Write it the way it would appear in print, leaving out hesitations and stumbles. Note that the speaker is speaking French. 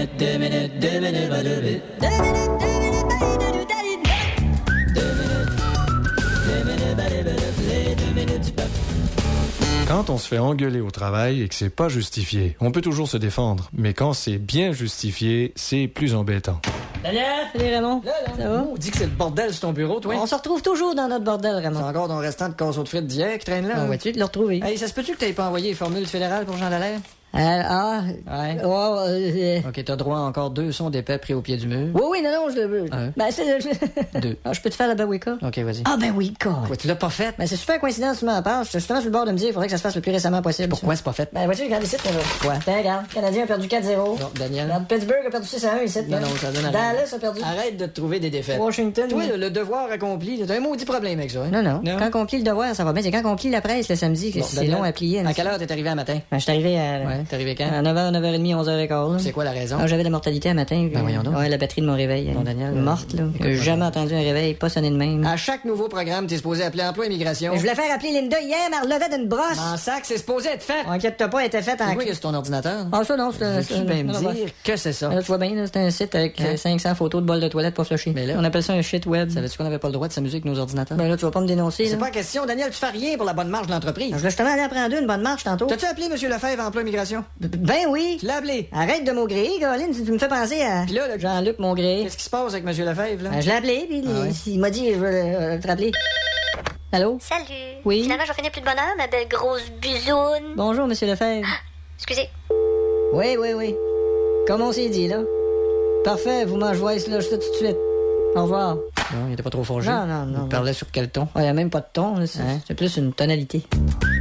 Quand on se fait engueuler au travail et que c'est pas justifié, on peut toujours se défendre. Mais quand c'est bien justifié, c'est plus embêtant. Daniel! Salut Raymond. Là, ça va? on dit que c'est le bordel sur ton bureau, toi. On se retrouve toujours dans notre bordel, Raymond. C'est encore ton restant de casseau de frites d'hier qui traîne là. On va-tu te le retrouver? Hey, ça se peut-tu que t'aies pas envoyé les formules fédérales pour Jean Dallaire? Ouais. OK, t'as droit à encore 2 sons d'épais pris au pied du mur. Oui, non, je le veux. Un. Ben, c'est... 2. Ah, je peux te faire la Wicca? OK, vas-y. Ah, ben Wicca. Quoi, tu l'as pas fait? Ben, c'est super coïncidence, tu m'en parles. J'étais justement sur le bord de me dire, il faudrait que ça se fasse le plus récemment possible. Pourquoi c'est pas fait? Ben, vois-tu, regarde ici, là. Quoi? Tiens, regarde. Le Canadien a perdu 4-0. Non, Daniel. Regarde, Pittsburgh a perdu 6-1 ici. Non, ça donne à rien. Dallas a perdu. Arrête de te trouver des défaites. Washington. Toi, le devoir accompli, t'as un maudit problème avec ça, hein? Non. Quand on plie le devoir, ça va bien. C'est quand on plie la presse le samedi que Bon, c'est Daniel, long à plier. À quelle heure t'es arrivé à matin? Ben, je suis arrivé à... Ouais, t'es arrivé quand? À 9h, 9h30, 11h15. C'est quoi la raison? Ah, j'avais de la mortalité à matin. Ben, voyons donc. Ouais, la batterie de mon réveil. Bon, Daniel, morte, là. écoute, Que j'ai jamais entendu un réveil, pas sonner de même. À chaque nouveau programme, t'es supposé appeler Emploi Immigration. Mais je voulais faire appeler Linda hier, mais elle relevait d'une brosse. En sac, c'est supposé être fait. Inquiète-toi pas, elle était faite en... C'est quoi que c'est ton ordinateur? Ah, ça, non, c'est... Tu peux me dire que c'est ça? Là, tu vois bien, là, c'est un site avec Hein? 500 photos de bols de toilette pas flushées. Mais là, on appelle ça un shit web. Savais-tu qu'on n'avait pas le droit de s'amuser avec nos ordinateurs? Ben là, tu vas pas me dénoncer, C'est là. pas question, Daniel, tu fais rien pour la bonne marche de l'entreprise. Je voulais justement aller apprendre une bonne marche tantôt. T'as-tu appelé M. Lefebvre, Emploi Immigration? Ben oui. Tu l'as appelé? Arrête de m'augréer, Colin, tu me fais penser à Puis là, Jean-Luc Mongré. qu'est-ce qui se passe avec M. Lefebvre, là? Ben, je l'ai appelé, puis il m'a dit, je veux te rappeler. Allô? Salut. Oui? Finalement, j'en finis plus de bonheur, ma belle grosse buzoune. Bonjour, monsieur Lefebvre. Excusez. Oui. Comme on s'est dit, là. Parfait, vous m'en jouez là, je tout de suite. Au revoir. Non, il était pas trop forgé. Non. Il parlait sur quel ton? Il n'y a même pas de ton, là, c'est plus une tonalité.